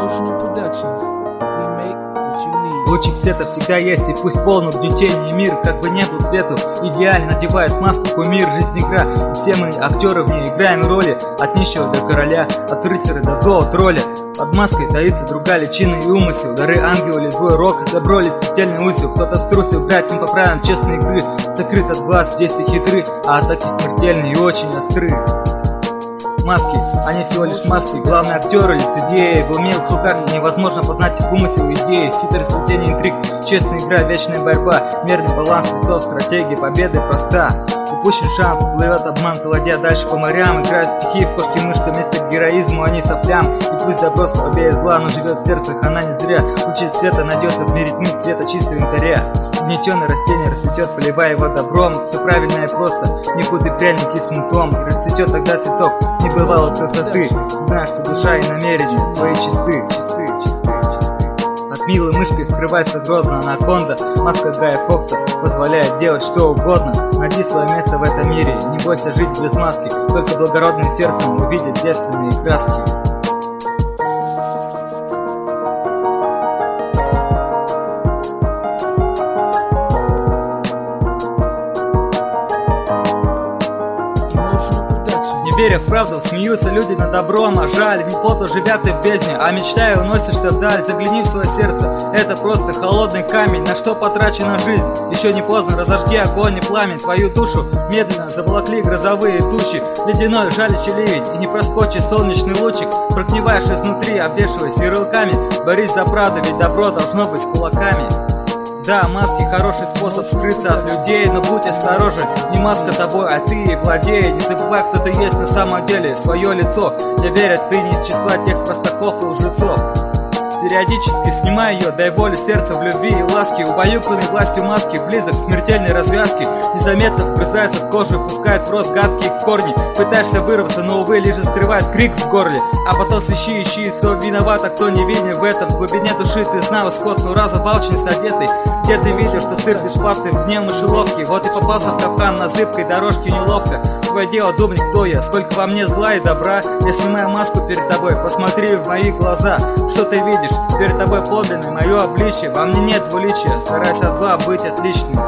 Emotional Productions. We make what you need. Лучик света всегда есть, и пусть полный угнетения мир, как бы не был свету, идеально надевает маску кумир. Жизнь игра, и все мы актеры в ней играем роли, от нищего до короля, от рыцаря до злого тролля. Под маской таится другая личина и умысел, дары ангела или злой рок, добро или смертельный узел. Кто-то струсил играть не по правилам честной игры, закрыт от глаз, действия хитры, а атаки смертельные и очень остры. Маски, они всего лишь маски, главные актеры, лицедеи. В уме в руках невозможно познать их умысел и идеи. Хитрость, плетение интриг, честная игра, вечная борьба, мерный баланс весов, стратегия победы проста. Упущен шанс, плывет обман, ладья дальше по морям. Играют стихи в кошки-мышка, вместо к героизму они соплям. И пусть добро слабее зла, но живет в сердцах она не зря. Лучи света найдется в мире тьмы, цвета чистого янтаря. Угнетенное растение расцветет, поливая его добром. Все правильно и просто, не путай пряники с кнутом. И расцветет тогда цветок небывалой красоты. Зная, что душа и намерения твои чисты. От милой мышкой скрывается грозно анаконда. Маска Гая Фокса позволяет делать что угодно. Найди свое место в этом мире, не бойся жить без маски. Только благородным сердцем увидят девственные краски. Не веря в правду, смеются люди над добром, а жаль, ведь плотно живят и в бездне, а мечтая уносишься вдаль. Загляни в свое сердце, это просто холодный камень, на что потрачена жизнь. Еще не поздно, разожги огонь и пламень, твою душу медленно заволокли грозовые тучи. Ледяной жалящий ливень, и не проскочит солнечный лучик. Прогниваешь изнутри, обвешиваясь ярлыками. Борись за правду, ведь добро должно быть с кулаками. Да, маски хороший способ скрыться от людей, но будь осторожен, не маска тобой, а ты владей. Не забывай, кто ты есть на самом деле, свое лицо. Не верят, ты не из числа тех простаков и лжецов. Периодически снимай ее, дай волю сердцу в любви и ласке. Убаюканный властью маски, близок к смертельной развязке. Незаметно вгрызается в кожу, пускает в рост гадкие корни. Пытаешься вырваться, но увы, лишь застревает крик в горле. А потом свищи, ищи, кто виноват, а кто не винен в этом. В глубине души ты знал исход, но раза алчность одетый. Где ты видел, что сыр бесплатный вне мышеловки? Вот и попался в капкан на зыбкой дорожке неловко. Свое дело думай, кто я, сколько во мне зла и добра. Я снимаю маску перед тобой, посмотри в мои глаза. Что ты видишь? Перед тобой подлинное мое обличие. Во мне нет двуличия, старайся от зла быть отличным.